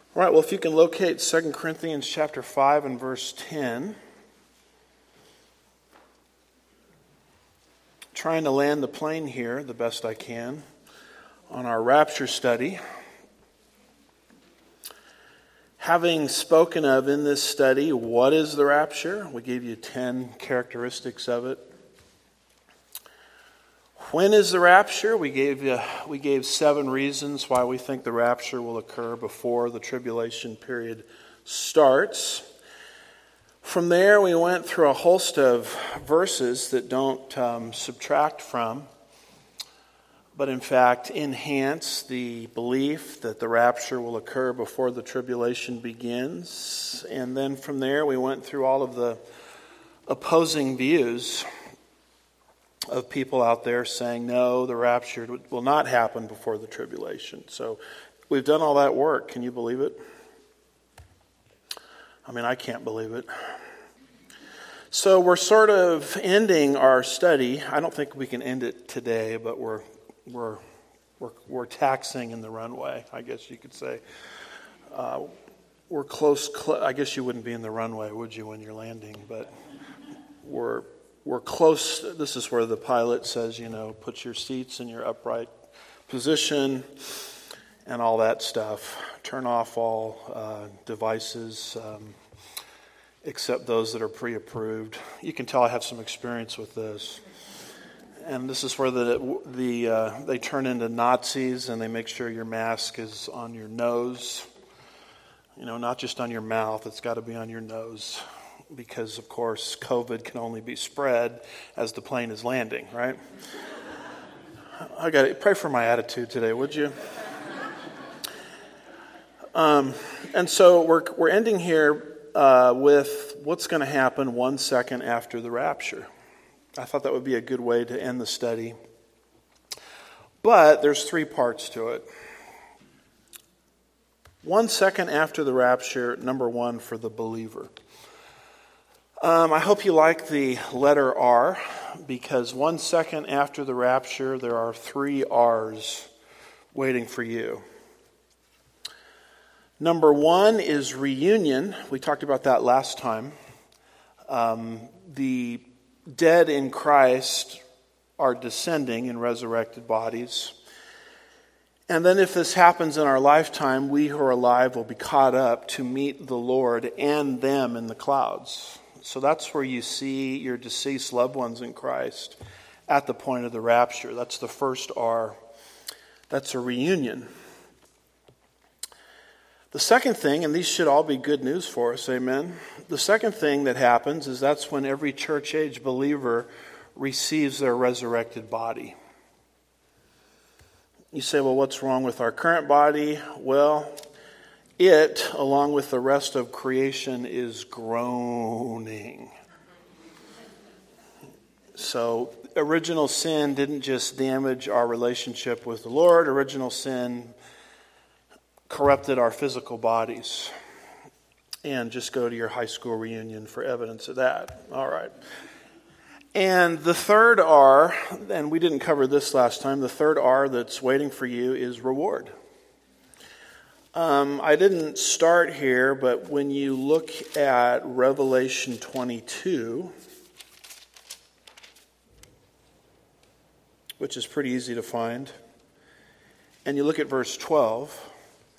All right, well, if you can locate 2 Corinthians chapter 5 and verse 10. Trying to land the plane here the best I can on our rapture study. Having spoken of in this study, what is the rapture? We gave you 10 characteristics of it. When is the rapture? We gave 7 reasons why we think the rapture will occur before the tribulation period starts. From there, we went through a host of verses that don't subtract from, but in fact enhance the belief that the rapture will occur before the tribulation begins. And then from there, we went through all of the opposing views of people out there saying, no, the rapture will not happen before the tribulation. So we've done all that work. Can you believe it? I mean, I can't believe it. So we're sort of ending our study. I don't think we can end it today, but we're taxing in the runway, I guess you could say. We're close. I guess you wouldn't be in the runway, would you, when you're landing? But we're close. This is where the pilot says, put your seats in your upright position and all that stuff. Turn off all devices, except those that are pre-approved. You can tell I have some experience with this. And this is where they turn into Nazis and they make sure your mask is on your nose. Not just on your mouth. It's got to be on your nose. Because, of course, COVID can only be spread as the plane is landing, right? I got to pray for my attitude today, would you? And so we're ending here with what's going to happen 1 second after the rapture. I thought that would be a good way to end the study. But there's 3 parts to it. 1 second after the rapture, number 1 for the believer. I hope you like the letter R, because 1 second after the rapture, there are 3 R's waiting for you. Number 1 is reunion. We talked about that last time. The dead in Christ are descending in resurrected bodies. And then if this happens in our lifetime, we who are alive will be caught up to meet the Lord and them in the clouds. So that's where you see your deceased loved ones in Christ at the point of the rapture. That's the first R. That's a reunion. The second thing, and these should all be good news for us, amen? The second thing that happens is that's when every church-age believer receives their resurrected body. You say, well, what's wrong with our current body? Well, it, along with the rest of creation, is groaning. So, original sin didn't just damage our relationship with the Lord. Original sin corrupted our physical bodies. And just go to your high school reunion for evidence of that. All right. And the third R, and we didn't cover this last time, the third R that's waiting for you is reward. I didn't start here, but when you look at Revelation 22, which is pretty easy to find, and you look at verse 12,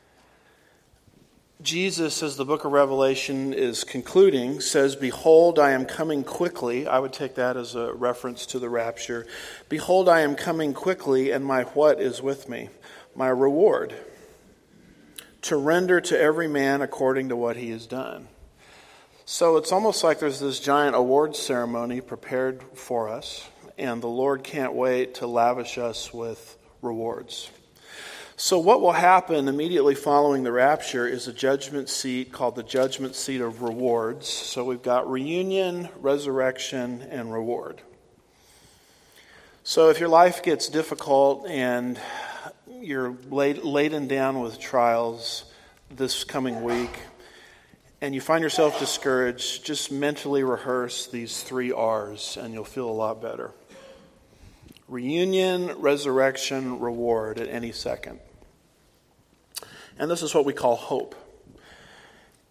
Jesus, as the book of Revelation is concluding, says, "Behold, I am coming quickly." I would take that as a reference to the rapture. "Behold, I am coming quickly, and my what is with me? My reward, to render to every man according to what he has done." So it's almost like there's this giant awards ceremony prepared for us, and the Lord can't wait to lavish us with rewards. So what will happen immediately following the rapture is a judgment seat called the judgment seat of rewards. So we've got reunion, resurrection, and reward. So if your life gets difficult and you're laden down with trials this coming week, and you find yourself discouraged, just mentally rehearse these 3 R's and you'll feel a lot better. Reunion, resurrection, reward at any second. And this is what we call hope.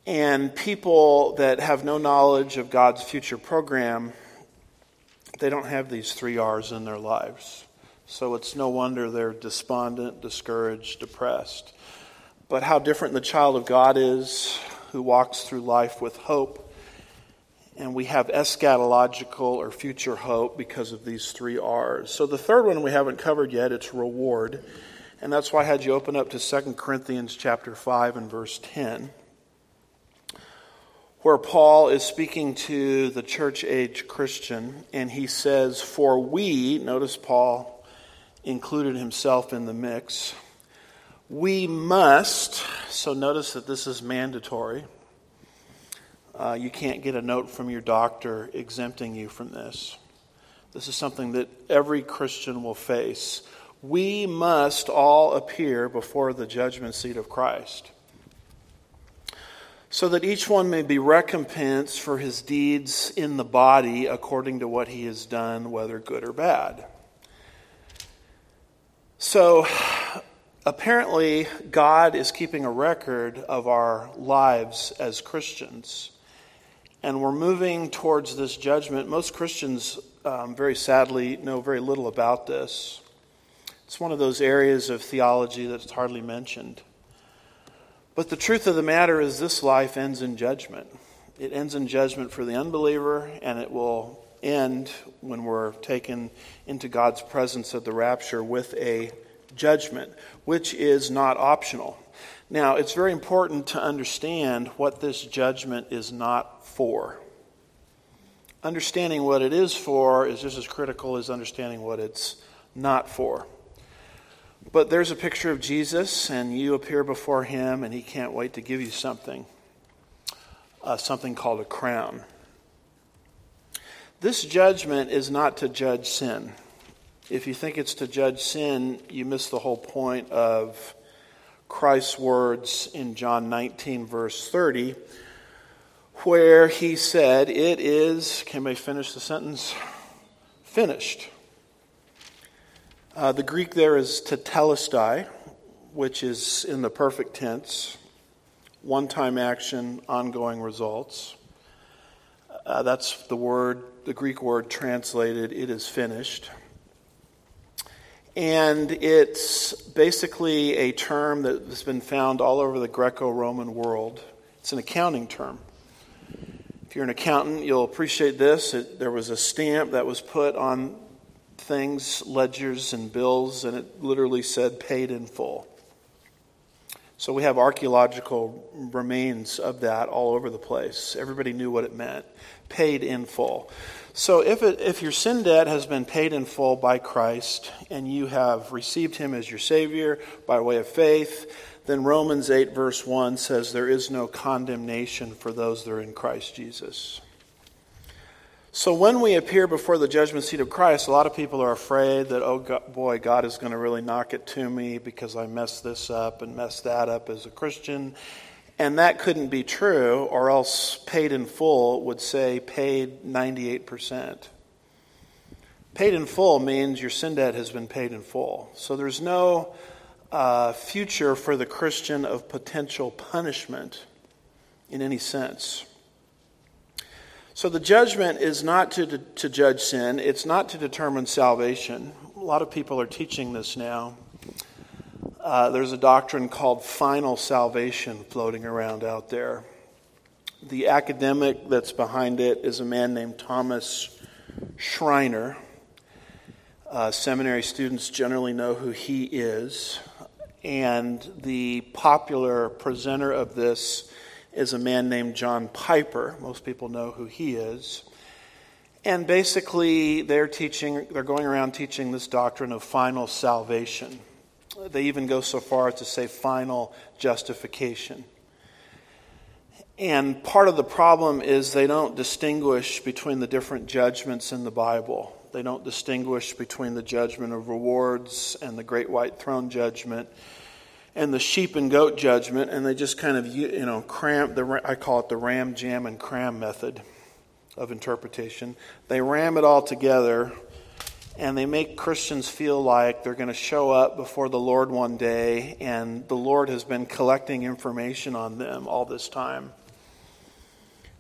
And people that have no knowledge of God's future program, they don't have these 3 R's in their lives. So it's no wonder they're despondent, discouraged, depressed. But how different the child of God is, who walks through life with hope. And we have eschatological or future hope because of these 3 R's. So the third one we haven't covered yet, it's reward. And that's why I had you open up to 2 Corinthians chapter 5 and verse 10. Where Paul is speaking to the church-age Christian, and he says, for we, notice Paul included himself in the mix, we must, so notice that this is mandatory. You can't get a note from your doctor exempting you from this. This is something that every Christian will face. We must all appear before the judgment seat of Christ, so that each one may be recompensed for his deeds in the body according to what he has done, whether good or bad. So, apparently, God is keeping a record of our lives as Christians. And we're moving towards this judgment. Most Christians, very sadly, know very little about this. It's one of those areas of theology that's hardly mentioned. But the truth of the matter is this life ends in judgment. It ends in judgment for the unbeliever, and it will end when we're taken into God's presence at the rapture with a judgment, which is not optional. Now, it's very important to understand what this judgment is not for. Understanding what it is for is just as critical as understanding what it's not for. But there's a picture of Jesus, and you appear before him, and he can't wait to give you something called a crown. This judgment is not to judge sin. If you think it's to judge sin, you miss the whole point of Christ's words in John 19, verse 30, where he said, it is, can we finish the sentence? Finished. The Greek there is tetelestai, which is in the perfect tense, one-time action, ongoing results. That's the Greek word translated, it is finished. And it's basically a term that has been found all over the Greco-Roman world. It's an accounting term. If you're an accountant, you'll appreciate this. There was a stamp that was put on things, ledgers and bills, and it literally said paid in full. So we have archaeological remains of that all over the place. Everybody knew what it meant, paid in full. So if your sin debt has been paid in full by Christ and you have received him as your Savior by way of faith, then Romans 8 verse 1 says there is no condemnation for those that are in Christ Jesus. So when we appear before the judgment seat of Christ, a lot of people are afraid that, oh boy, God is going to really knock it to me because I messed this up and messed that up as a Christian. And that couldn't be true, or else paid in full would say paid 98%. Paid in full means your sin debt has been paid in full. So there's no future for the Christian of potential punishment in any sense. So the judgment is not to judge sin. It's not to determine salvation. A lot of people are teaching this now. There's a doctrine called final salvation floating around out there. The academic that's behind it is a man named Thomas Schreiner. Seminary students generally know who he is. And the popular presenter of this is a man named John Piper. Most people know who he is. And basically they're going around teaching this doctrine of final salvation. They even go so far as to say final justification. And part of the problem is they don't distinguish between the different judgments in the Bible. They don't distinguish between the judgment of rewards and the great white throne judgment and the sheep and goat judgment, and they just kind of, cram. I call it the ram, jam, and cram method of interpretation. They ram it all together, and they make Christians feel like they're going to show up before the Lord one day, and the Lord has been collecting information on them all this time.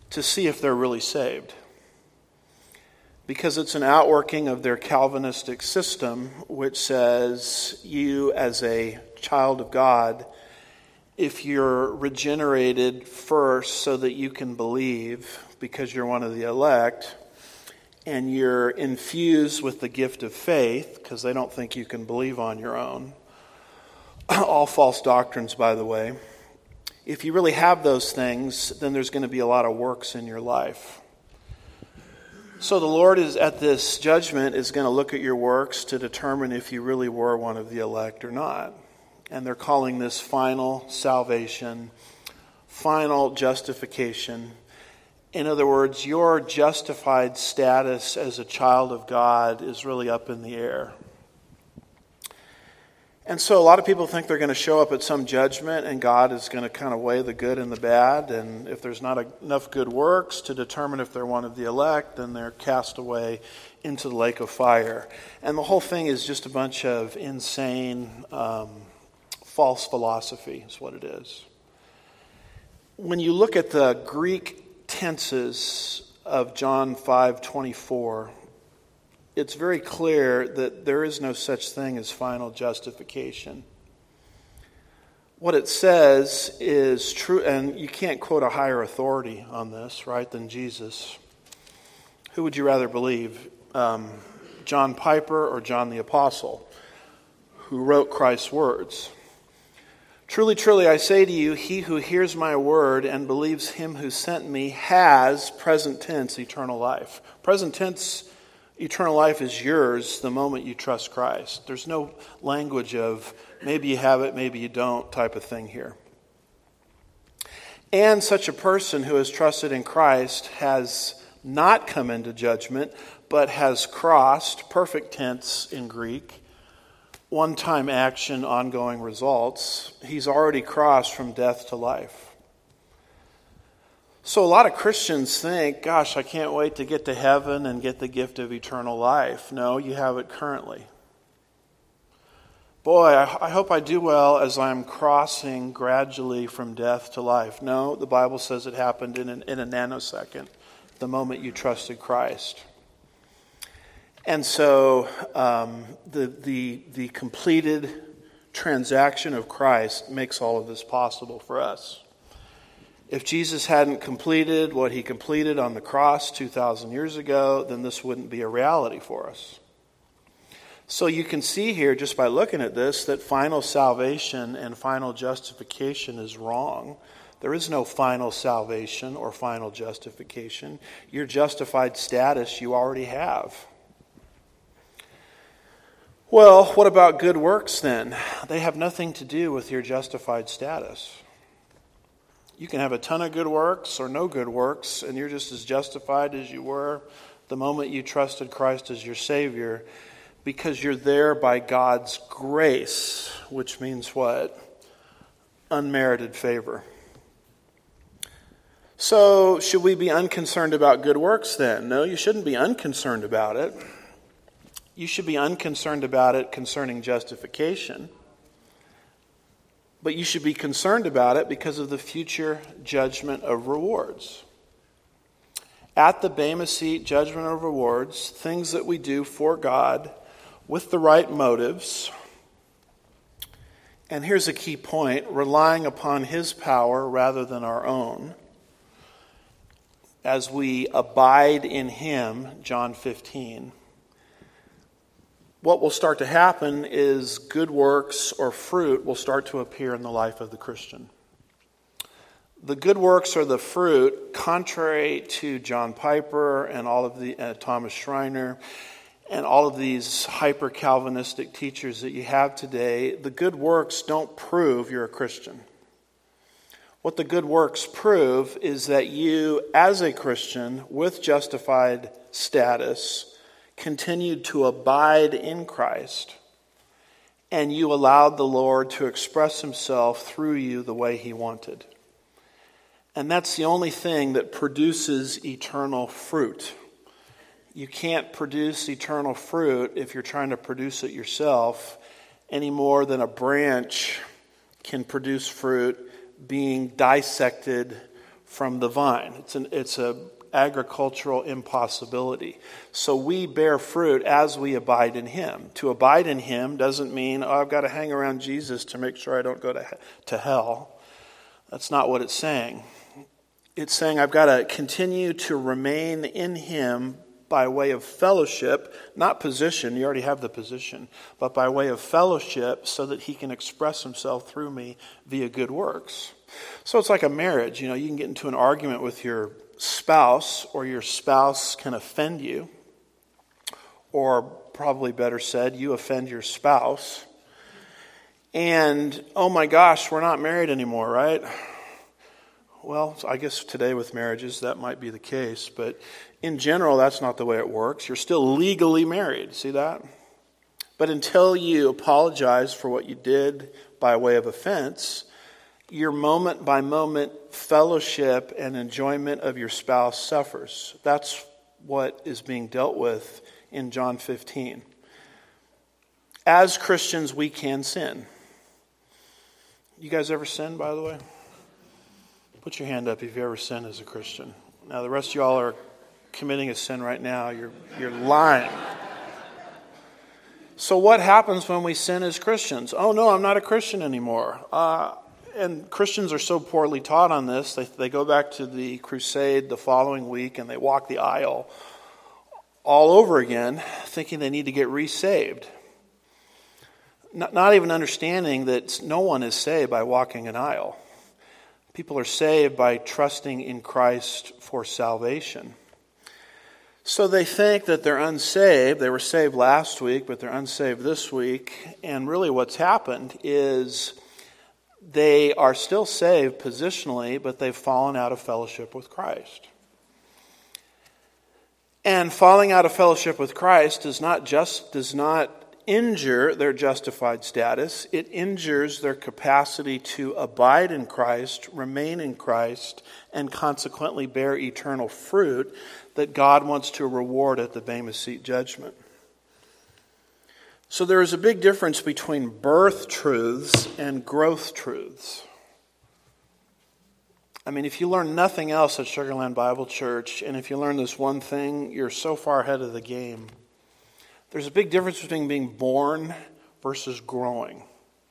to see if they're really saved. Because it's an outworking of their Calvinistic system, which says you as a child of God, if you're regenerated first so that you can believe because you're one of the elect, and you're infused with the gift of faith because they don't think you can believe on your own. All false doctrines, by the way. If you really have those things, then there's going to be a lot of works in your life. So the Lord is at this judgment is going to look at your works to determine if you really were one of the elect or not. And they're calling this final salvation, final justification. In other words, your justified status as a child of God is really up in the air. And so a lot of people think they're going to show up at some judgment and God is going to kind of weigh the good and the bad. And if there's not enough good works to determine if they're one of the elect, then they're cast away into the lake of fire. And the whole thing is just a bunch of insane, false philosophy is what it is. When you look at the Greek tenses of John 5:24, it's very clear that there is no such thing as final justification. What it says is true, and you can't quote a higher authority on this, right, than Jesus. Who would you rather believe, John Piper or John the Apostle, who wrote Christ's words? Truly, truly, I say to you, he who hears my word and believes him who sent me has, present tense, eternal life. Present tense, eternal life is yours the moment you trust Christ. There's no language of maybe you have it, maybe you don't type of thing here. And such a person who has trusted in Christ has not come into judgment, but has crossed, perfect tense in Greek, one-time action, ongoing results. He's already crossed from death to life. So a lot of Christians think, gosh, I can't wait to get to heaven and get the gift of eternal life. No, you have it currently. Boy, I hope I do well as I'm crossing gradually from death to life. No, the Bible says it happened in a nanosecond, the moment you trusted Christ. And so the completed transaction of Christ makes all of this possible for us. If Jesus hadn't completed what he completed on the cross 2,000 years ago, then this wouldn't be a reality for us. So you can see here, just by looking at this, that final salvation and final justification is wrong. There is no final salvation or final justification. Your justified status you already have. Well, what about good works then? They have nothing to do with your justified status. You can have a ton of good works or no good works, and you're just as justified as you were the moment you trusted Christ as your Savior, because you're there by God's grace, which means what? Unmerited favor. So, should we be unconcerned about good works then? No, you shouldn't be unconcerned about it. You should be unconcerned about it concerning justification. But you should be concerned about it because of the future judgment of rewards. At the Bema Seat judgment of rewards, things that we do for God with the right motives. And here's a key point, relying upon His power rather than our own. As we abide in Him, John 15, what will start to happen is good works or fruit will start to appear in the life of the Christian. The good works or the fruit, contrary to John Piper and all of the Thomas Schreiner and all of these hyper-Calvinistic teachers that you have today, the good works don't prove you're a Christian. What the good works prove is that you, as a Christian with justified status, continued to abide in Christ, and you allowed the Lord to express Himself through you the way He wanted. And that's the only thing that produces eternal fruit. You can't produce eternal fruit if you're trying to produce it yourself any more than a branch can produce fruit being dissected from the vine. It's a agricultural impossibility. So we bear fruit as we abide in him. To abide in him doesn't mean, I've got to hang around Jesus to make sure I don't go to hell. That's not what it's saying. It's saying I've got to continue to remain in him by way of fellowship, not position, you already have the position, but by way of fellowship so that he can express himself through me via good works. So it's like a marriage. You can get into an argument with your spouse, or your spouse can offend you, or probably better said, you offend your spouse. And, oh my gosh, we're not married anymore, right? Well, I guess today with marriages that might be the case, but in general, that's not the way it works. You're still legally married. See that? But until you apologize for what you did by way of offense, your moment by moment fellowship and enjoyment of your spouse suffers. That's what is being dealt with in John 15. As Christians, we can sin. You guys ever sin, by the way? Put your hand up if you ever sinned as a Christian. Now, the rest of y'all are committing a sin right now. You're lying. So what happens when we sin as Christians? Oh, no, I'm not a Christian anymore. And Christians are so poorly taught on this. They go back to the crusade the following week and they walk the aisle all over again, thinking they need to get resaved. Not even understanding that no one is saved by walking an aisle. People are saved by trusting in Christ for salvation. So they think that they're unsaved. They were saved last week, but they're unsaved this week. And really what's happened is they are still saved positionally, but they've fallen out of fellowship with Christ. And falling out of fellowship with Christ does not injure their justified status. It injures their capacity to abide in Christ, remain in Christ, and consequently bear eternal fruit that God wants to reward at the Bema Seat judgment. So there is a big difference between birth truths and growth truths. I mean, if you learn nothing else at Sugar Land Bible Church, and if you learn this one thing, you're so far ahead of the game. There's a big difference between being born versus growing.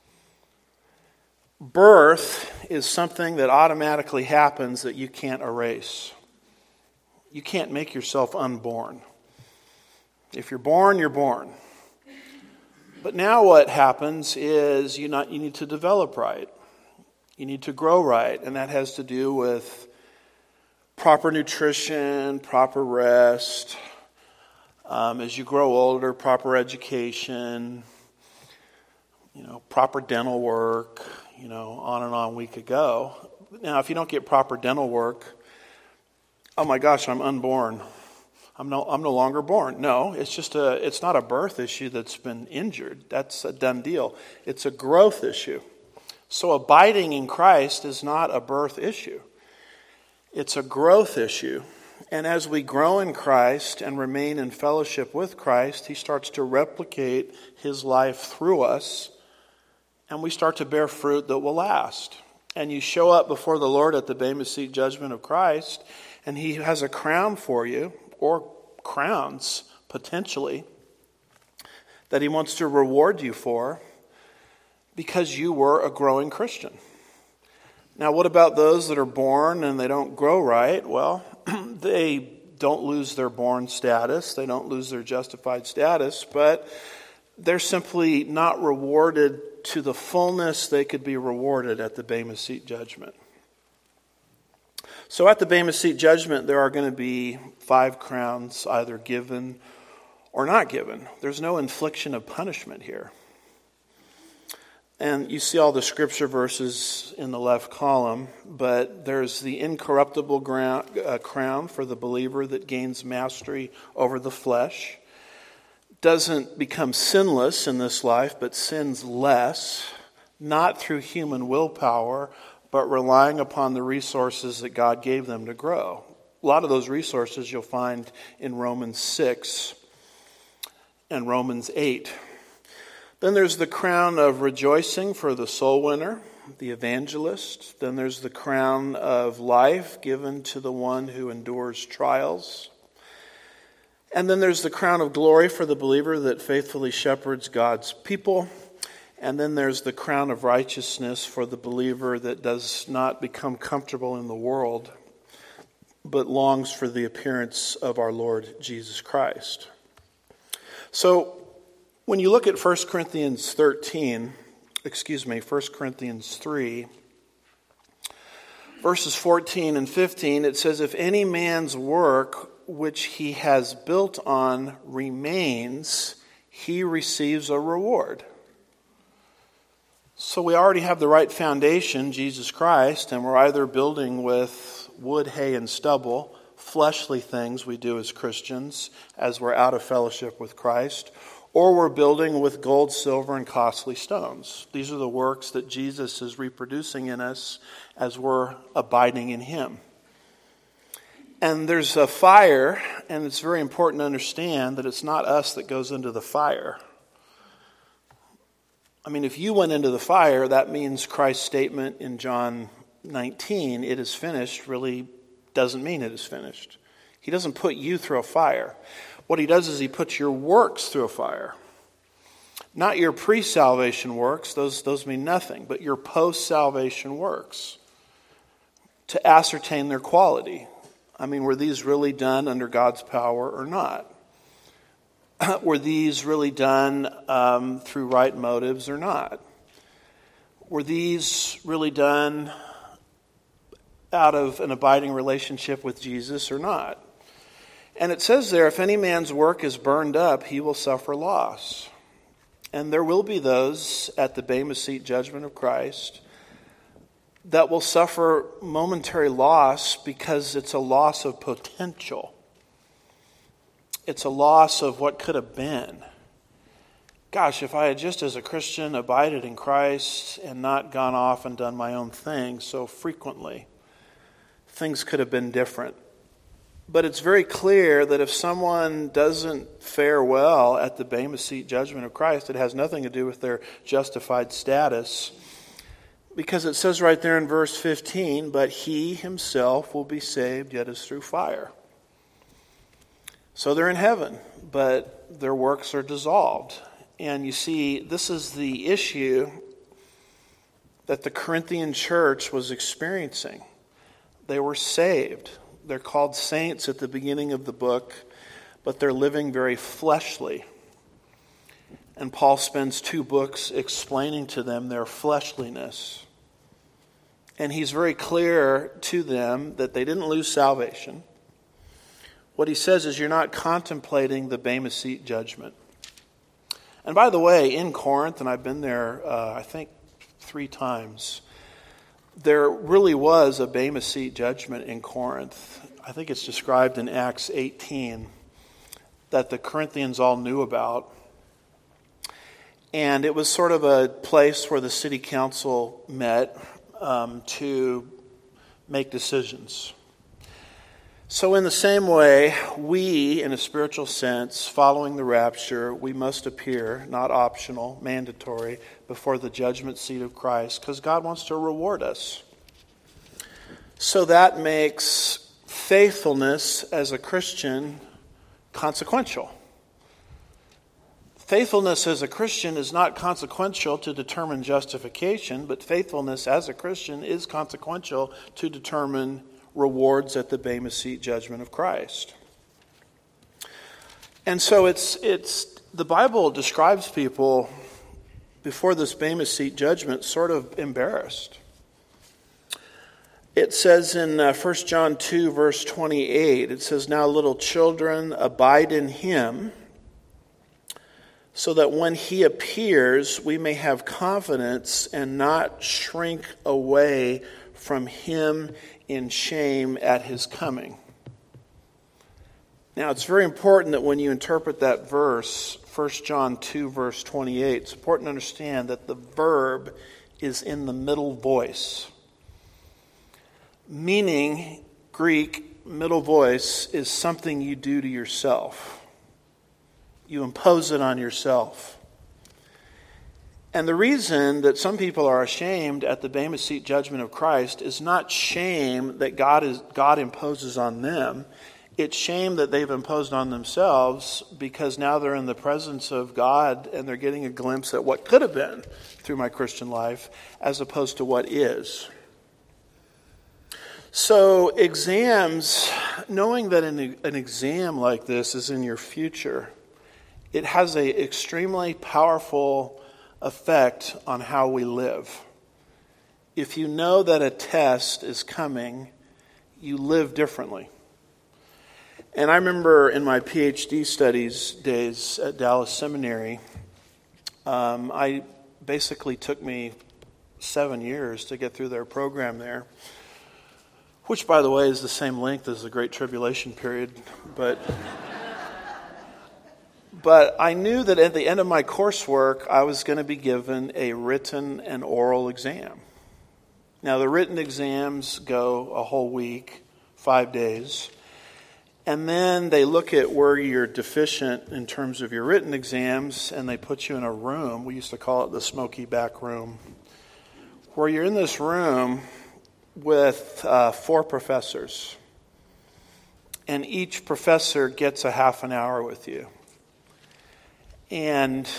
Birth is something that automatically happens that you can't erase. You can't make yourself unborn. If you're born, you're born. But now what happens is you need to develop right. You need to grow right, and that has to do with proper nutrition, proper rest. As you grow older, proper education, proper dental work, on and on we could go. Now, if you don't get proper dental work, oh my gosh, I'm unborn. I'm no longer born. No, it's not a birth issue that's been injured. That's a done deal. It's a growth issue. So abiding in Christ is not a birth issue. It's a growth issue. And as we grow in Christ and remain in fellowship with Christ, he starts to replicate his life through us, and we start to bear fruit that will last. And you show up before the Lord at the Bema Seat judgment of Christ, and he has a crown for you, or crowns, potentially, that he wants to reward you for because you were a growing Christian. Now, what about those that are born and they don't grow right? Well, they don't lose their born status. They don't lose their justified status, but they're simply not rewarded to the fullness they could be rewarded at the Bema Seat judgment. So at the Bema Seat judgment, there are going to be 5 crowns either given or not given. There's no infliction of punishment here. And you see all the scripture verses in the left column, but there's the incorruptible crown for the believer that gains mastery over the flesh. Doesn't become sinless in this life, but sins less, not through human willpower, but relying upon the resources that God gave them to grow. A lot of those resources you'll find in Romans 6 and Romans 8. Then there's the crown of rejoicing for the soul winner. the evangelist. Then there's the crown of life given to the one who endures trials. And then there's the crown of glory for the believer that faithfully shepherds God's people. And then there's the crown of righteousness for the believer that does not become comfortable in the world, but longs for the appearance of our Lord Jesus Christ. So when you look at 1 Corinthians 3, verses 14 and 15, it says, if any man's work which he has built on remains, he receives a reward. So we already have the right foundation, Jesus Christ, and we're either building with wood, hay, and stubble, fleshly things we do as Christians as we're out of fellowship with Christ, or we're building with gold, silver, and costly stones. These are the works that Jesus is reproducing in us as we're abiding in Him. And there's a fire, and it's very important to understand that it's not us that goes into the fire. I mean, if you went into the fire, that means Christ's statement in John 19, it is finished, really doesn't mean it is finished. He doesn't put you through a fire. What He does is He puts your works through a fire. Not your pre-salvation works, those mean nothing, but your post-salvation works to ascertain their quality. I mean, were these really done under God's power or not? Were these really done through right motives or not? Were these really done out of an abiding relationship with Jesus or not? And it says there, if any man's work is burned up, he will suffer loss. And there will be those at the Bema Seat judgment of Christ that will suffer momentary loss because it's a loss of potential. It's a loss of what could have been. Gosh, if I had just as a Christian abided in Christ and not gone off and done my own thing so frequently, things could have been different. But it's very clear that if someone doesn't fare well at the Bema Seat judgment of Christ, it has nothing to do with their justified status. Because it says right there in verse 15, but he himself will be saved, yet as through fire. So they're in heaven, but their works are dissolved. And you see, this is the issue that the Corinthian church was experiencing. They were saved. They're called saints at the beginning of the book, but they're living very fleshly. And Paul spends 2 books explaining to them their fleshliness. And he's very clear to them that they didn't lose salvation. What he says is you're not contemplating the Bema Seat judgment. And by the way, in Corinth, and I've been there, I think 3 times, there really was a Bema Seat judgment in Corinth. I think it's described in Acts 18 that the Corinthians all knew about. And it was sort of a place where the city council met to make decisions. So in the same way, we, in a spiritual sense, following the rapture, we must appear, not optional, mandatory, before the judgment seat of Christ, because God wants to reward us. So that makes faithfulness as a Christian consequential. Faithfulness as a Christian is not consequential to determine justification, but faithfulness as a Christian is consequential to determine rewards at the Bema Seat judgment of Christ. And so it's the Bible describes people before this Bema Seat judgment sort of embarrassed. It says in 1 John 2 verse 28, it says, now little children, abide in Him, so that when He appears, we may have confidence and not shrink away from Him in shame at His coming. Now, it's very important that when you interpret that verse, 1 John 2, verse 28, it's important to understand that the verb is in the middle voice. Meaning, Greek, middle voice is something you do to yourself. You impose it on yourself. And the reason that some people are ashamed at the Bema Seat judgment of Christ is not shame that God imposes on them. It's shame that they've imposed on themselves because now they're in the presence of God and they're getting a glimpse at what could have been through my Christian life as opposed to what is. So exams, knowing that an exam like this is in your future, it has an extremely powerful effect on how we live. If you know that a test is coming, you live differently. And I remember in my PhD studies days at Dallas Seminary, I basically took me 7 years to get through their program there, which, by the way, is the same length as the Great Tribulation period. But I knew that at the end of my coursework, I was going to be given a written and oral exam. Now, the written exams go a whole week, 5 days. And then they look at where you're deficient in terms of your written exams, and they put you in a room. We used to call it the smoky back room, where you're in this room with 4 professors. And each professor gets a half an hour with you. And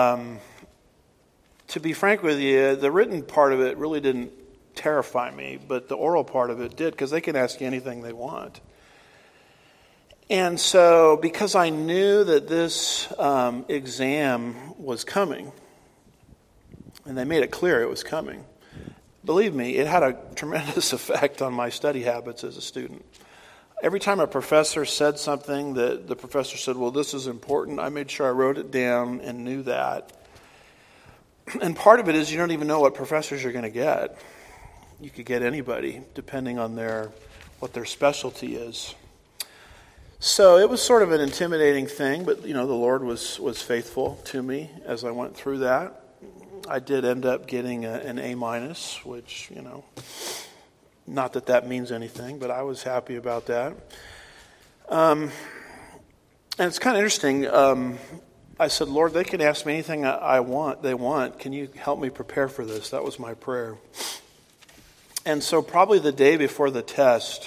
to be frank with you, the written part of it really didn't terrify me, but the oral part of it did, because they can ask you anything they want. And so, because I knew that this exam was coming, and they made it clear it was coming, believe me, it had a tremendous effect on my study habits as a student. Every time a professor said something that the professor said, well, this is important, I made sure I wrote it down and knew that. And part of it is you don't even know what professors you're going to get. You could get anybody, depending on what their specialty is. So it was sort of an intimidating thing, but the Lord was faithful to me as I went through that. I did end up getting an A-, which, not that means anything, but I was happy about that. And it's kind of interesting. I said, Lord, they can ask me anything they want. Can you help me prepare for this? That was my prayer. And so probably the day before the test,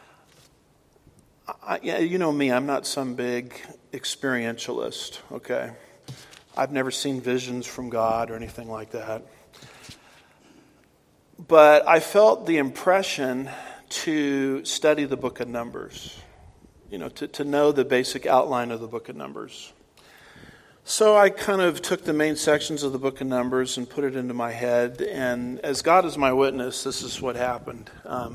you know me, I'm not some big experientialist, okay? I've never seen visions from God or anything like that. But I felt the impression to study the book of Numbers, to know the basic outline of the book of Numbers. So I kind of took the main sections of the book of Numbers and put it into my head. And as God is my witness, this is what happened.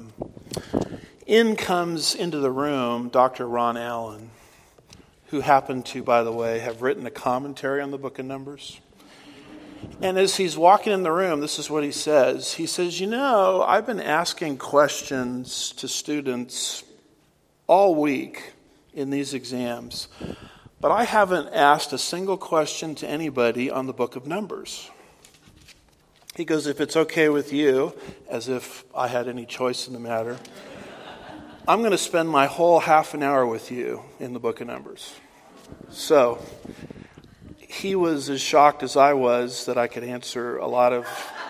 In comes into the room Dr. Ron Allen, who happened to, by the way, have written a commentary on the book of Numbers. And as he's walking in the room, this is what he says. He says, I've been asking questions to students all week in these exams, but I haven't asked a single question to anybody on the book of Numbers. He goes, if it's okay with you, as if I had any choice in the matter, I'm going to spend my whole half an hour with you in the book of Numbers. So he was as shocked as I was that I could answer a lot of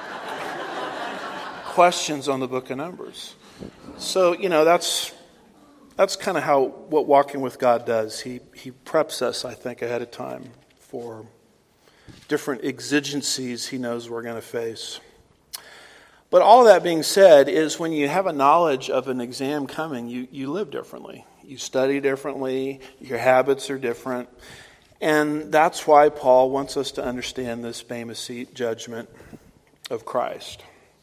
questions on the book of Numbers. So, that's kind of what walking with God does. He preps us, I think, ahead of time for different exigencies he knows we're going to face. But all of that being said is when you have a knowledge of an exam coming, you live differently. You study differently. Your habits are different. And that's why Paul wants us to understand this Bema Seat judgment of Christ.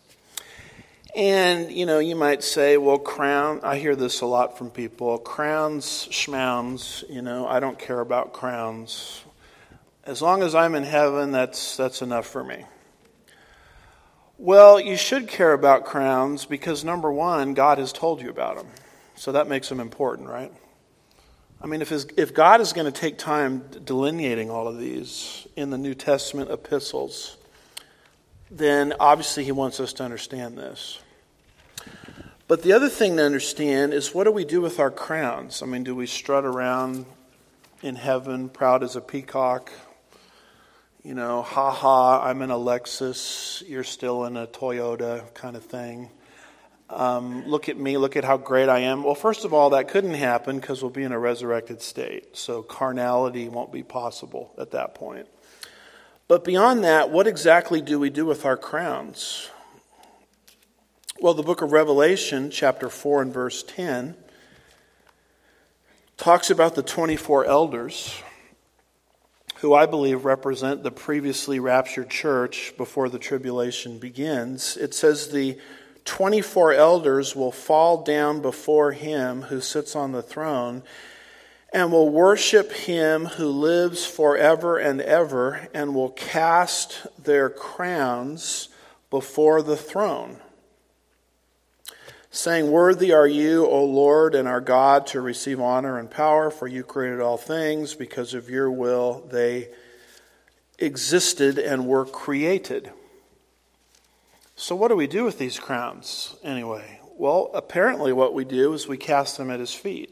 And, you might say, well, I hear this a lot from people, crowns, schmounds, I don't care about crowns. As long as I'm in heaven, that's enough for me. Well, you should care about crowns because, number one, God has told you about them. So that makes them important, right? I mean, if God is going to take time delineating all of these in the New Testament epistles, then obviously he wants us to understand this. But the other thing to understand is, what do we do with our crowns? I mean, do we strut around in heaven proud as a peacock? Ha ha, I'm in a Lexus, you're still in a Toyota kind of thing. Look at me, look at how great I am. Well, first of all, that couldn't happen because we'll be in a resurrected state. So carnality won't be possible at that point. But beyond that, what exactly do we do with our crowns? Well, the book of Revelation, chapter 4 and verse 10, talks about the 24 elders, who I believe represent the previously raptured church before the tribulation begins. It says the 24 elders will fall down before him who sits on the throne and will worship him who lives forever and ever, and will cast their crowns before the throne, saying, "Worthy are you, O Lord and our God, to receive honor and power, for you created all things. Because of your will they existed and were created." So what do we do with these crowns anyway? Well, apparently what we do is we cast them at his feet.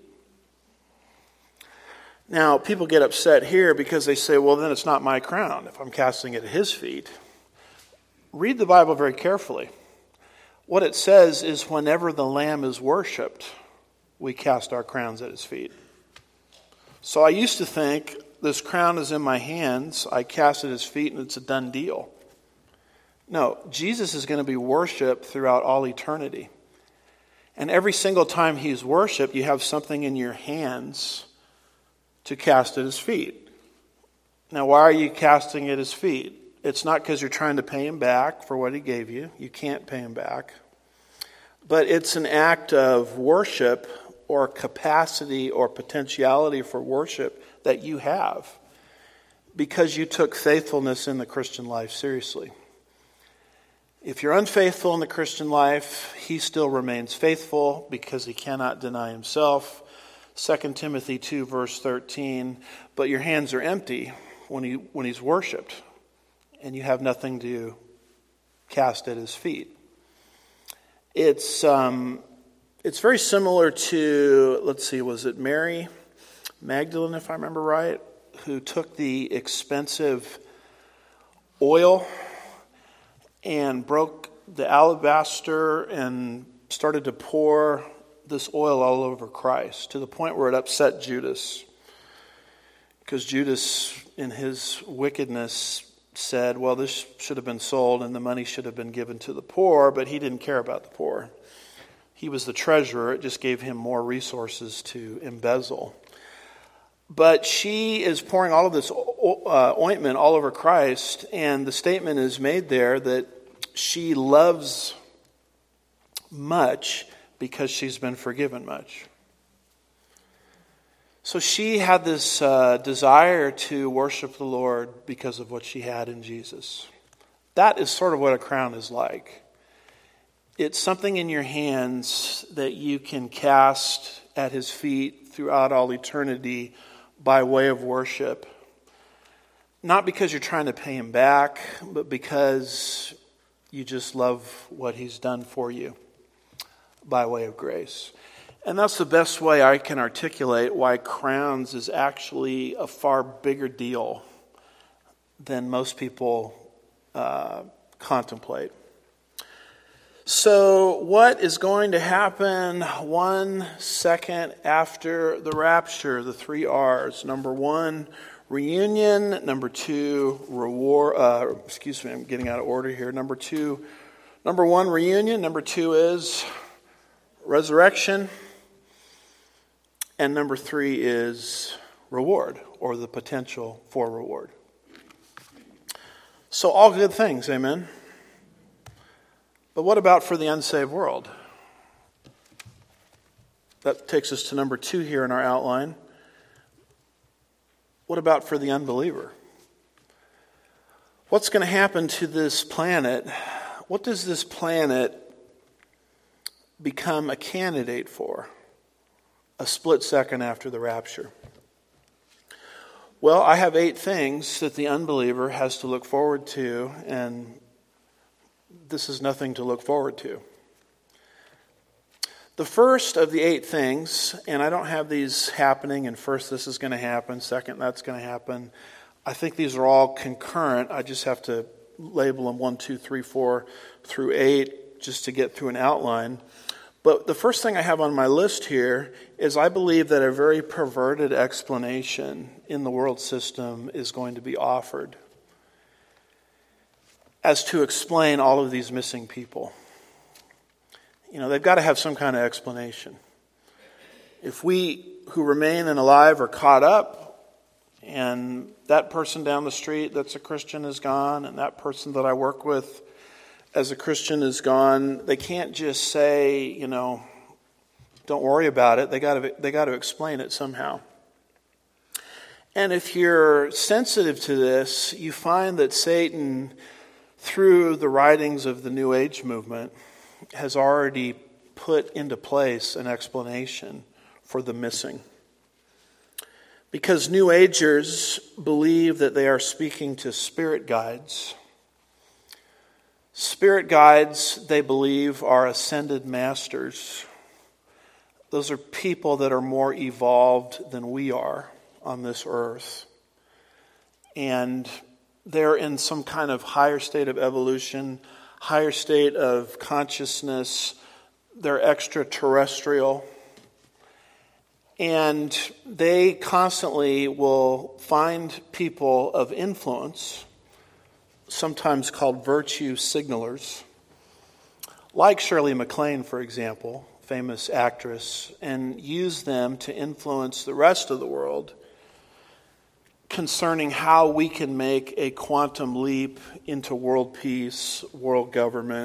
Now, people get upset here because they say, well, then it's not my crown if I'm casting it at his feet. Read the Bible very carefully. What it says is whenever the Lamb is worshipped, we cast our crowns at his feet. So I used to think, this crown is in my hands, I cast it at his feet, and it's a done deal. No, Jesus is going to be worshipped throughout all eternity. And every single time he's worshipped, you have something in your hands to cast at his feet. Now, why are you casting at his feet? It's not because you're trying to pay him back for what he gave you. You can't pay him back. But it's an act of worship or capacity or potentiality for worship that you have because you took faithfulness in the Christian life seriously. If you're unfaithful in the Christian life, he still remains faithful because he cannot deny himself. 2 Timothy 2 verse 13, but your hands are empty when he's worshipped, and you have nothing to cast at his feet. It's very similar to, let's see, was it Mary Magdalene, if I remember right, who took the expensive oil and broke the alabaster and started to pour this oil all over Christ to the point where it upset Judas. Because Judas, in his wickedness, said, well, this should have been sold and the money should have been given to the poor, but he didn't care about the poor. He was the treasurer. It just gave him more resources to embezzle. But she is pouring all of this ointment all over Christ, and the statement is made there that she loves much because she's been forgiven much. So she had this desire to worship the Lord because of what she had in Jesus. That is sort of what a crown is like. It's something in your hands that you can cast at his feet throughout all eternity by way of worship. Not because you're trying to pay him back, but because you just love what he's done for you by way of grace. And that's the best way I can articulate why crowns is actually a far bigger deal than most people contemplate. So what is going to happen 1 second after the rapture? The 3 R's. Number 1, reunion. Number 2, reward. I'm getting out of order here. Number 1, reunion. Number 2 is resurrection. And number 3 is reward, or the potential for reward. So all good things, amen? But what about for the unsaved world? That takes us to number 2 here in our outline. What about for the unbeliever? What's going to happen to this planet? What does this planet become a candidate for a split second after the rapture? Well, I have 8 things that the unbeliever has to look forward to, and this is nothing to look forward to. The first of the 8 things, and I don't have these happening, and first this is going to happen, second that's going to happen. I think these are all concurrent. I just have to label them 1, 2, 3, 4 through 8 just to get through an outline. But the first thing I have on my list here is I believe that a very perverted explanation in the world system is going to be offered as to explain all of these missing people. They've got to have some kind of explanation. If we who remain and alive are caught up, and that person down the street that's a Christian is gone, and that person that I work with as a Christian is gone, they can't just say, don't worry about it. They got to explain it somehow. And if you're sensitive to this, you find that Satan, through the writings of the New Age movement, has already put into place an explanation for the missing. Because New Agers believe that they are speaking to spirit guides. Spirit guides, they believe, are ascended masters. Those are people that are more evolved than we are on this earth. And they're in some kind of higher state of evolution, higher state of consciousness. They're extraterrestrial. And they constantly will find people of influence, sometimes called virtue signalers, like Shirley MacLaine, for example, famous actress, and use them to influence the rest of the world concerning how we can make a quantum leap into world peace, world government,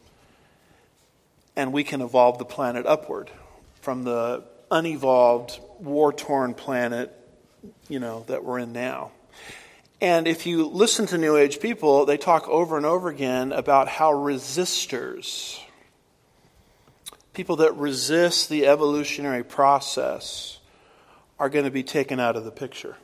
and we can evolve the planet upward from the unevolved, war-torn planet, that we're in now. And if you listen to New Age people, they talk over and over again about how resistors, people that resist the evolutionary process, are going to be taken out of the picture.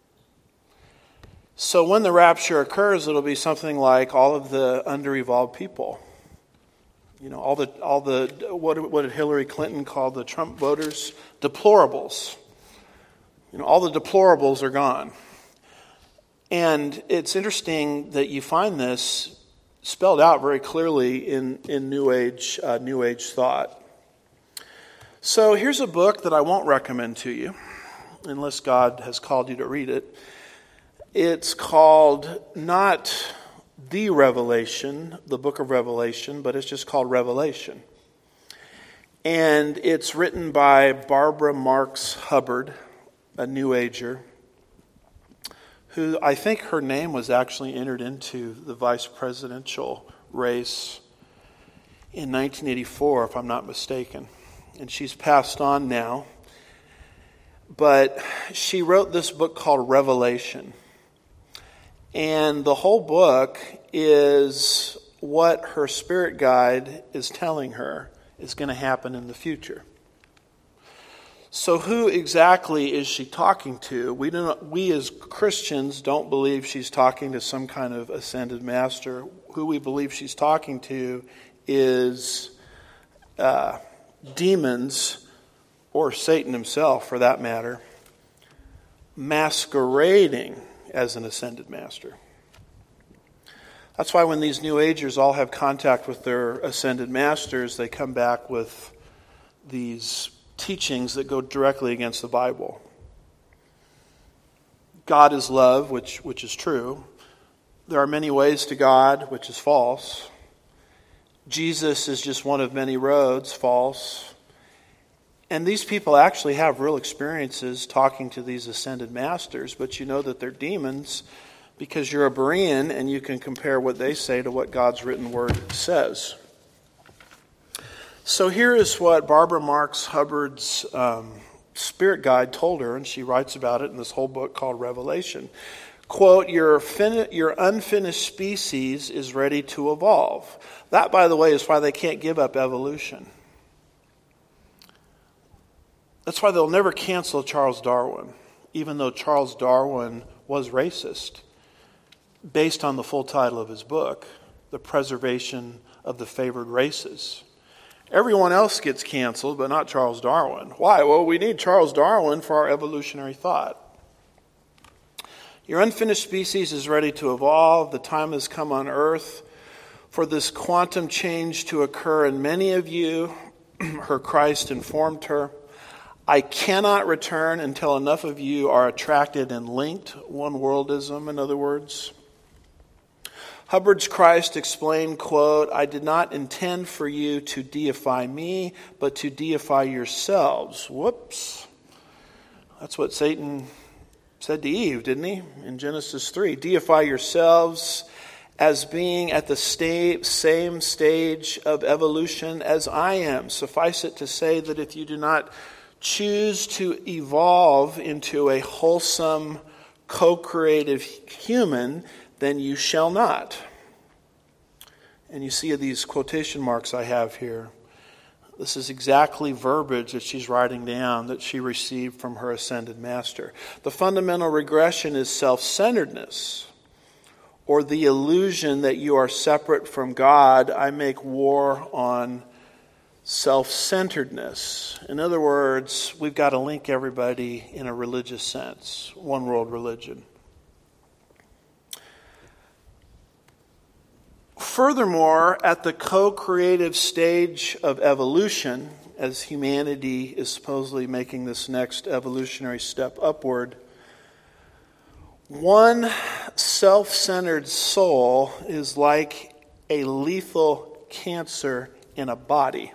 So when the rapture occurs, it'll be something like all of the under-evolved people. All the what did Hillary Clinton call the Trump voters? Deplorables. All the deplorables are gone. And it's interesting that you find this spelled out very clearly in New Age thought. So here's a book that I won't recommend to you, unless God has called you to read it. It's called not The Revelation, the book of Revelation, but it's just called Revelation. And it's written by Barbara Marx Hubbard, a New Ager, who I think her name was actually entered into the vice presidential race in 1984, if I'm not mistaken. And she's passed on now. But she wrote this book called Revelation. And the whole book is what her spirit guide is telling her is going to happen in the future. So who exactly is she talking to? We as Christians don't believe she's talking to some kind of ascended master. Who we believe she's talking to is demons, or Satan himself for that matter, masquerading as an ascended master. That's why when these New Agers all have contact with their ascended masters, they come back with these teachings that go directly against the Bible. God is love, which is true. There are many ways to God, which is false. Jesus is just one of many roads, false. And these people actually have real experiences talking to these ascended masters, but you know that they're demons because you're a Berean and you can compare what they say to what God's written word says. So here is what Barbara Marx Hubbard's spirit guide told her, and she writes about it in this whole book called Revelation. Quote, your unfinished species is ready to evolve. That, by the way, is why they can't give up evolution. That's why they'll never cancel Charles Darwin, even though Charles Darwin was racist, based on the full title of his book, The Preservation of the Favored Races. Everyone else gets canceled, but not Charles Darwin. Why? Well, we need Charles Darwin for our evolutionary thought. Your unfinished species is ready to evolve. The time has come on Earth for this quantum change to occur in many of you. Her Christ informed her. I cannot return until enough of you are attracted and linked. One worldism, in other words. Hubbard's Christ explained, quote, I did not intend for you to deify me, but to deify yourselves. Whoops. That's what Satan said to Eve, didn't he? In Genesis 3. Deify yourselves as being at the same stage of evolution as I am. Suffice it to say that if you do not choose to evolve into a wholesome, co-creative human, then you shall not. And you see these quotation marks I have here. This is exactly verbiage that she's writing down that she received from her ascended master. The fundamental regression is self-centeredness, or the illusion that you are separate from God. I make war on self-centeredness. In other words, we've got to link everybody in a religious sense, one world religion. Furthermore, at the co-creative stage of evolution, as humanity is supposedly making this next evolutionary step upward, one self-centered soul is like a lethal cancer in a body,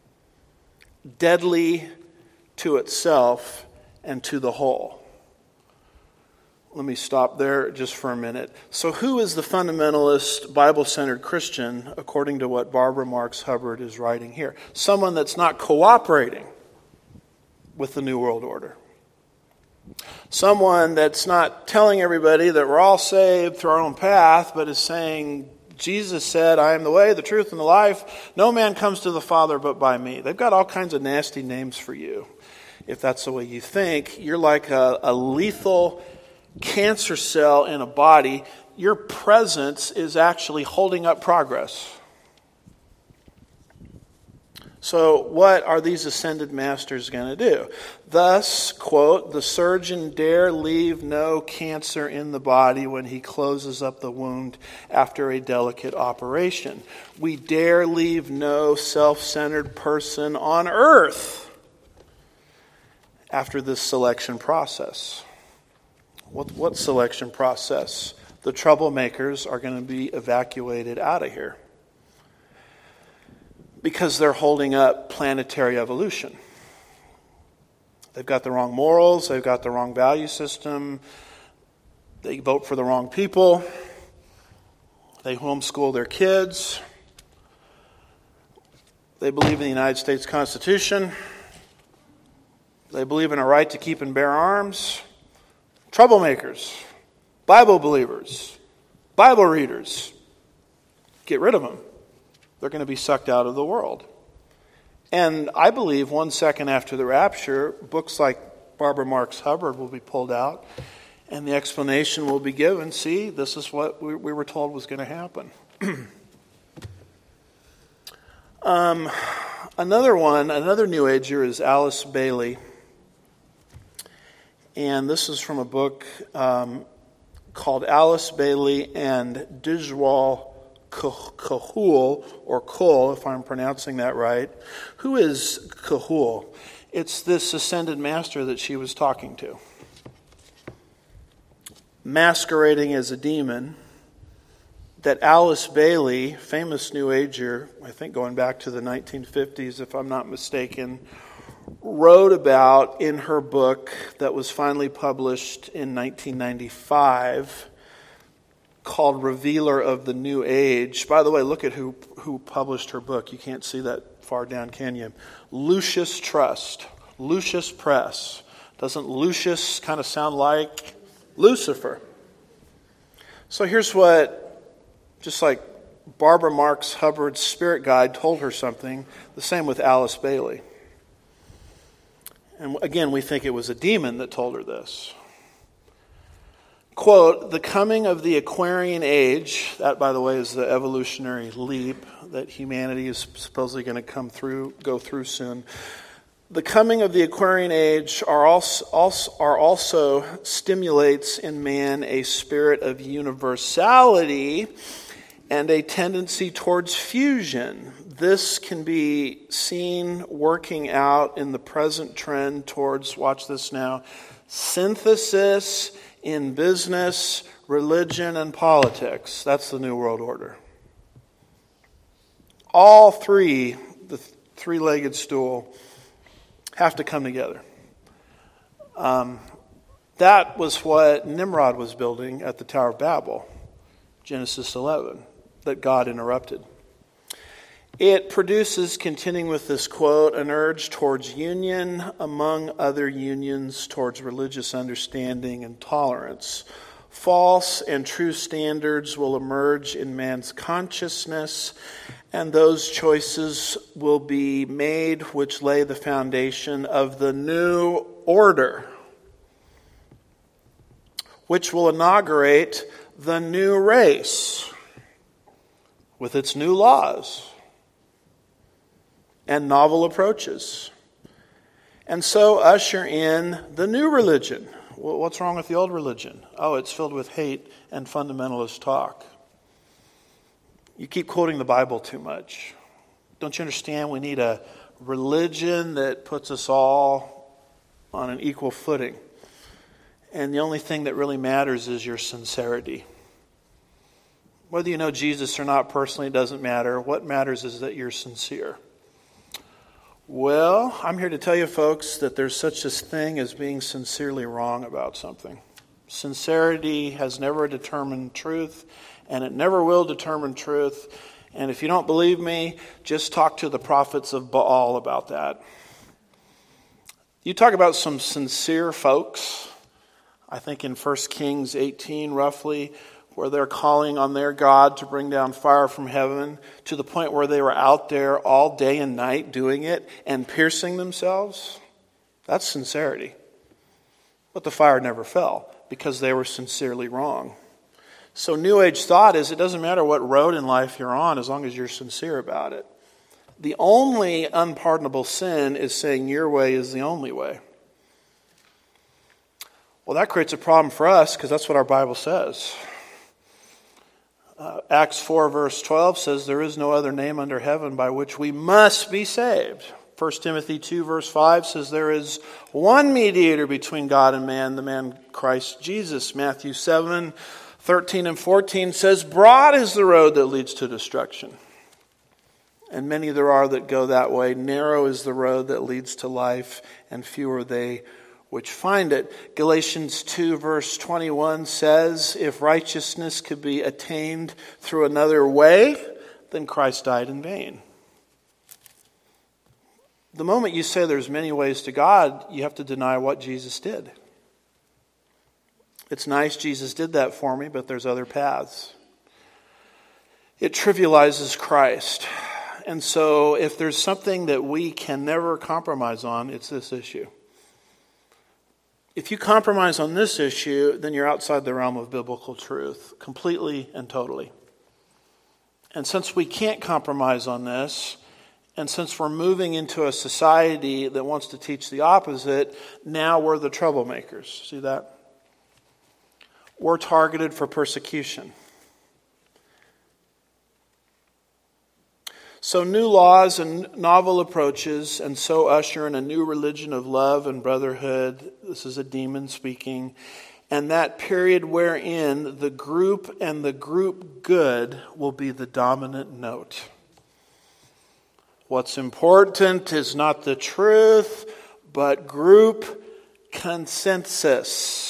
deadly to itself and to the whole. Let me stop there just for a minute. So who is the fundamentalist, Bible-centered Christian, according to what Barbara Marx Hubbard is writing here? Someone that's not cooperating with the New World Order. Someone that's not telling everybody that we're all saved through our own path, but is saying, Jesus said, I am the way, the truth, and the life. No man comes to the Father but by me. They've got all kinds of nasty names for you. If that's the way you think, you're like a lethal cancer cell in a body. Your presence is actually holding up progress. So what are these ascended masters going to do? Thus, quote, the surgeon dare leave no cancer in the body when he closes up the wound after a delicate operation. We dare leave no self-centered person on earth after this selection process. What selection process? The troublemakers are going to be evacuated out of here because they're holding up planetary evolution. They've got the wrong morals. They've got the wrong value system. They vote for the wrong people. They homeschool their kids. They believe in the United States Constitution. They believe in a right to keep and bear arms. Troublemakers, Bible believers, Bible readers. Get rid of them. They're going to be sucked out of the world. And I believe 1 second after the rapture, books like Barbara Marx Hubbard will be pulled out, and the explanation will be given. See, this is what we were told was going to happen. Another New Ager is Alice Bailey. And this is from a book called Alice Bailey and Djwal Kahul, or Kol, if I'm pronouncing that right. Who is Kahul? It's this ascended master that she was talking to, masquerading as a demon, that Alice Bailey, famous New Ager, I think going back to the 1950s, if I'm not mistaken, wrote about in her book that was finally published in 1995 called Revealer of the New Age. By the way, look at who published her book. You can't see that far down, can you? Lucius Trust. Lucius Press. Doesn't Lucius kind of sound like Lucifer? So here's what, just like Barbara Marx Hubbard's spirit guide told her something, the same with Alice Bailey. And again, we think it was a demon that told her this. Quote, the coming of the Aquarian age, that by the way is the evolutionary leap that humanity is supposedly going to go through soon. The coming of the Aquarian Age are also stimulates in man a spirit of universality and a tendency towards fusion. This can be seen working out in the present trend towards, watch this now, synthesis in business, religion, and politics. That's the New World Order. All three, the three-legged stool, have to come together. That was what Nimrod was building at the Tower of Babel, Genesis 11, that God interrupted. It produces, continuing with this quote, an urge towards union, among other unions towards religious understanding and tolerance. False and true standards will emerge in man's consciousness, and those choices will be made which lay the foundation of the new order, which will inaugurate the new race with its new laws and novel approaches, and so usher in the new religion. What's wrong with the old religion? Oh, it's filled with hate and fundamentalist talk. You keep quoting the Bible too much. Don't you understand we need a religion that puts us all on an equal footing? And the only thing that really matters is your sincerity. Whether you know Jesus or not personally doesn't matter. What matters is that you're sincere. Well, I'm here to tell you folks that there's such a thing as being sincerely wrong about something. Sincerity has never determined truth, and it never will determine truth. And if you don't believe me, just talk to the prophets of Baal about that. You talk about some sincere folks, I think in 1 Kings 18 roughly, where they're calling on their God to bring down fire from heaven to the point where they were out there all day and night doing it and piercing themselves. That's sincerity. But the fire never fell because they were sincerely wrong. So New Age thought is it doesn't matter what road in life you're on as long as you're sincere about it. The only unpardonable sin is saying your way is the only way. Well, that creates a problem for us because that's what our Bible says. Acts 4 verse 12 says there is no other name under heaven by which we must be saved. 1 Timothy 2 verse 5 says there is one mediator between God and man, the man Christ Jesus. Matthew 7, 13 and 14 says broad is the road that leads to destruction, and many there are that go that way. Narrow is the road that leads to life, and few are they which find it. Galatians 2 verse 21 says, if righteousness could be attained through another way, then Christ died in vain. The moment you say there's many ways to God, you have to deny what Jesus did. It's nice Jesus did that for me, but there's other paths. It trivializes Christ. And so if there's something that we can never compromise on, it's this issue. If you compromise on this issue, then you're outside the realm of biblical truth, completely and totally. And since we can't compromise on this, and since we're moving into a society that wants to teach the opposite, now we're the troublemakers. See that? We're targeted for persecution. So new laws and novel approaches, and so usher in a new religion of love and brotherhood. This is a demon speaking. And that period wherein the group and the group good will be the dominant note. What's important is not the truth, but group consensus.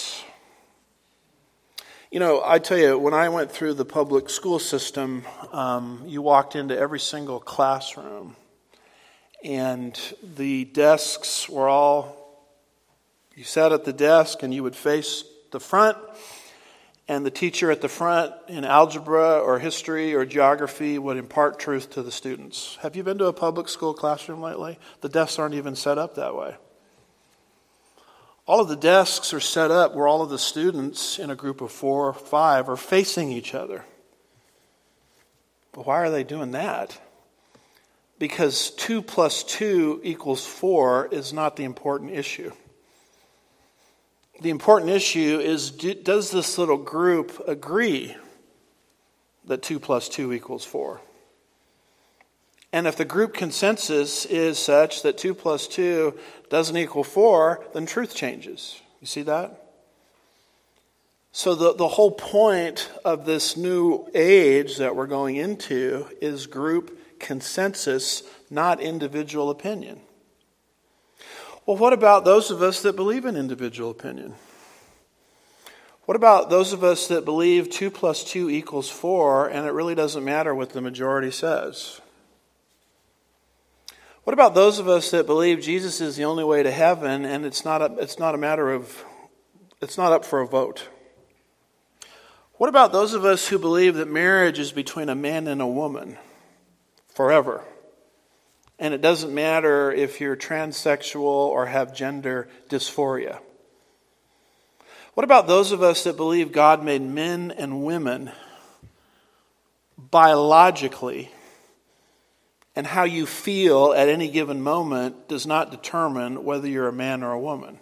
You know, I tell you, when I went through the public school system, you walked into every single classroom, and the desks were all, you sat at the desk and you would face the front, and the teacher at the front in algebra or history or geography would impart truth to the students. Have you been to a public school classroom lately? The desks aren't even set up that way. All of the desks are set up where all of the students in a group of 4 or 5 are facing each other. But why are they doing that? because 2 plus 2 equals 4 is not the important issue. The important issue is, does this little group agree that 2 plus 2 equals 4? And if the group consensus is such that 2 plus 2 doesn't equal 4, then truth changes. You see that? So the whole point of this new age that we're going into is group consensus, not individual opinion. Well, what about those of us that believe in individual opinion? What about those of us that believe 2 plus 2 equals 4 and it really doesn't matter what the majority says? What about those of us that believe Jesus is the only way to heaven and it's not up for a vote? What about those of us who believe that marriage is between a man and a woman forever? And it doesn't matter if you're transsexual or have gender dysphoria. What about those of us that believe God made men and women biologically, and how you feel at any given moment does not determine whether you're a man or a woman?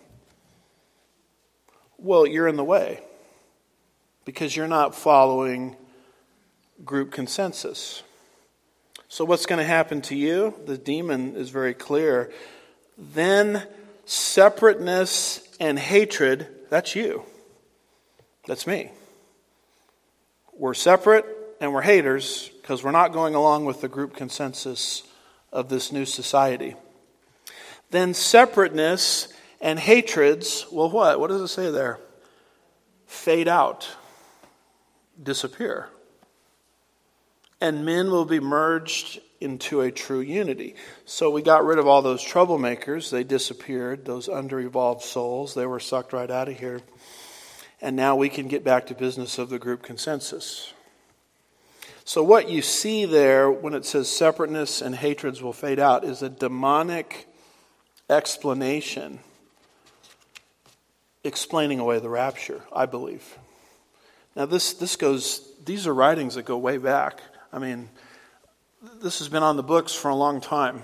Well, you're in the way because you're not following group consensus. So what's going to happen to you? The demon is very clear. Then separateness and hatred, that's you. That's me. We're separate and we're haters because we're not going along with the group consensus of this new society. Then separateness and hatreds, well, what? What does it say there? Fade out. Disappear. And men will be merged into a true unity. So we got rid of all those troublemakers. They disappeared. Those under-evolved souls, they were sucked right out of here. And now we can get back to business of the group consensus. So what you see there when it says separateness and hatreds will fade out is a demonic explanation explaining away the rapture, I believe. Now these are writings that go way back. I mean, this has been on the books for a long time.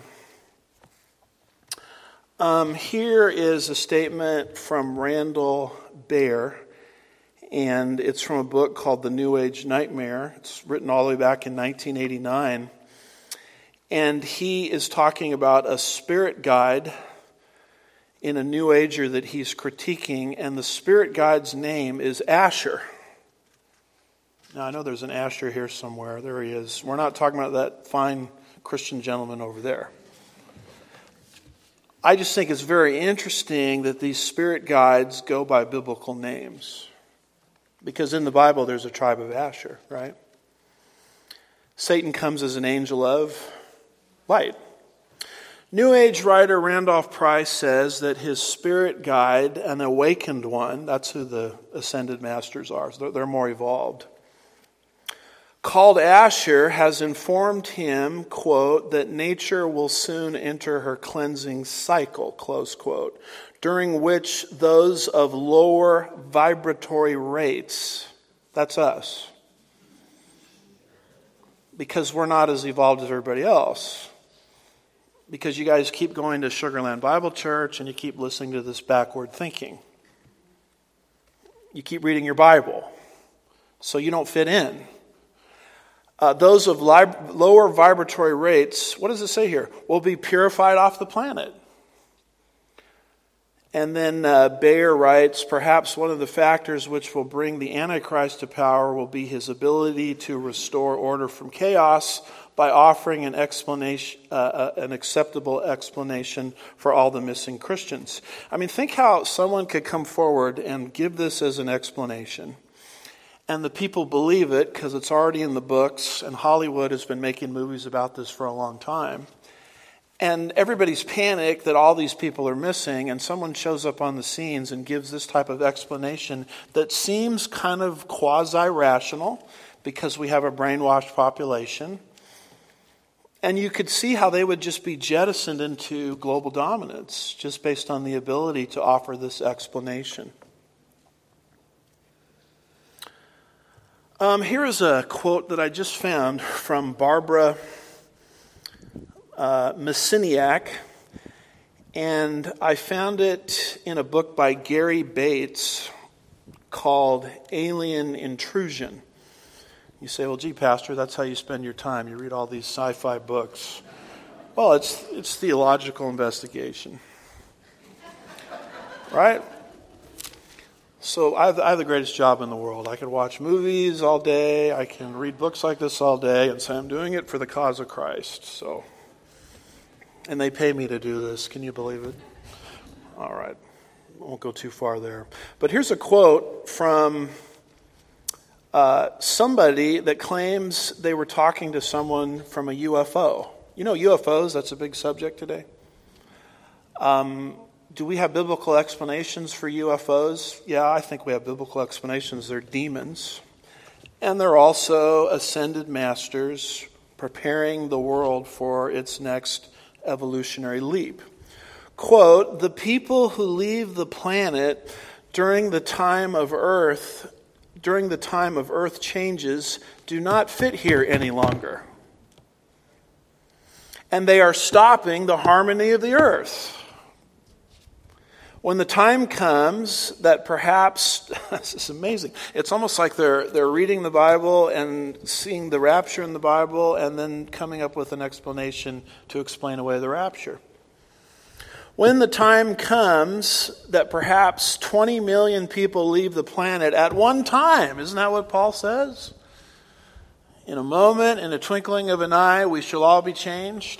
Here is a statement from Randall Baer, and it's from a book called The New Age Nightmare. It's written all the way back in 1989. And he is talking about a spirit guide in a New Ager that he's critiquing, and the spirit guide's name is Asher. Now, I know there's an Asher here somewhere. There he is. We're not talking about that fine Christian gentleman over there. I just think it's very interesting that these spirit guides go by biblical names. Because in the Bible, there's a tribe of Asher, right? Satan comes as an angel of light. New Age writer Randolph Price says that his spirit guide, an awakened one, that's who the ascended masters are. They're more evolved, called Asher, has informed him, quote, that nature will soon enter her cleansing cycle, close quote, during which those of lower vibratory rates, that's us, because we're not as evolved as everybody else, because you guys keep going to Sugarland Bible Church and you keep listening to this backward thinking. You keep reading your Bible, so you don't fit in. Those of lower vibratory rates, what does it say here? Will be purified off the planet. And then Bayer writes, perhaps one of the factors which will bring the Antichrist to power will be his ability to restore order from chaos by offering an explanation, an acceptable explanation for all the missing Christians. I mean, think how someone could come forward and give this as an explanation. And the people believe it because it's already in the books, and Hollywood has been making movies about this for a long time. And everybody's panicked that all these people are missing, and someone shows up on the scenes and gives this type of explanation that seems kind of quasi-rational because we have a brainwashed population. And you could see how they would just be jettisoned into global dominance just based on the ability to offer this explanation. Here is a quote that I just found from Barbara Messiniak, and I found it in a book by Gary Bates called Alien Intrusion. You say, well, gee, Pastor, that's how you spend your time. You read all these sci-fi books. Well, it's theological investigation. Right? So I have the greatest job in the world. I can watch movies all day. I can read books like this all day and say I'm doing it for the cause of Christ. And they pay me to do this. Can you believe it? All right. Won't go too far there. But here's a quote from somebody that claims they were talking to someone from a UFO. You know UFOs, that's a big subject today. Do we have biblical explanations for UFOs? Yeah, I think we have biblical explanations. They're demons. And they're also ascended masters preparing the world for its next evolutionary leap. Quote, the people who leave the planet during the time of Earth changes do not fit here any longer. And they are stopping the harmony of the earth. When the time comes that perhaps, this is amazing, it's almost like they're reading the Bible and seeing the rapture in the Bible and then coming up with an explanation to explain away the rapture. When the time comes that perhaps 20 million people leave the planet at one time, isn't that what Paul says? In a moment, in a twinkling of an eye, we shall all be changed.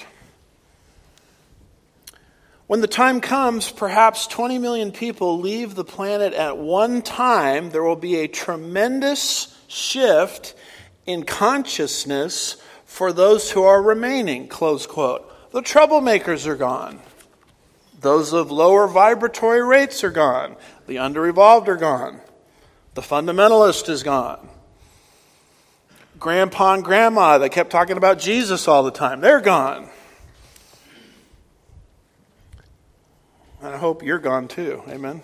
When the time comes, perhaps 20 million people leave the planet at one time, there will be a tremendous shift in consciousness for those who are remaining, close quote. The troublemakers are gone. Those of lower vibratory rates are gone. The under-evolved are gone. The fundamentalist is gone. Grandpa and grandma that kept talking about Jesus all the time, they're gone. And I hope you're gone too. Amen.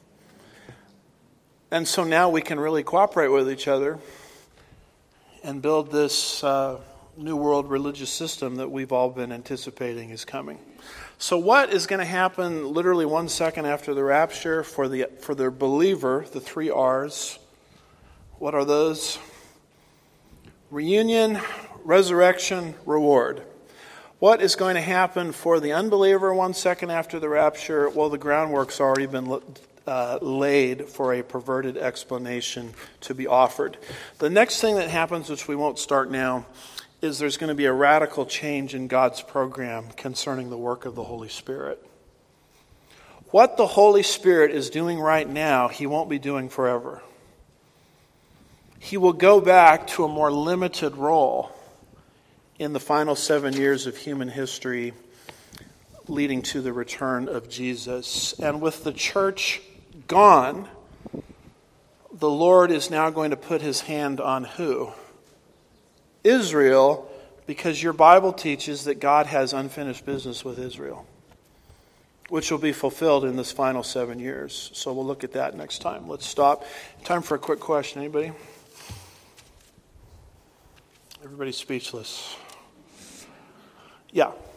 And so now we can really cooperate with each other and build this new world religious system that we've all been anticipating is coming. So what is going to happen literally 1 second after the rapture for the believer, the 3 R's? What are those? Reunion, resurrection, reward. What is going to happen for the unbeliever 1 second after the rapture? Well, the groundwork's already been laid for a perverted explanation to be offered. The next thing that happens, which we won't start now, is there's going to be a radical change in God's program concerning the work of the Holy Spirit. What the Holy Spirit is doing right now, He won't be doing forever. He will go back to a more limited role in the final 7 years of human history leading to the return of Jesus. And with the church gone, the Lord is now going to put His hand on who? Israel, because your Bible teaches that God has unfinished business with Israel, which will be fulfilled in this final 7 years. So we'll look at that next time. Let's stop. Time for a quick question. Anybody? Everybody's speechless. Yeah.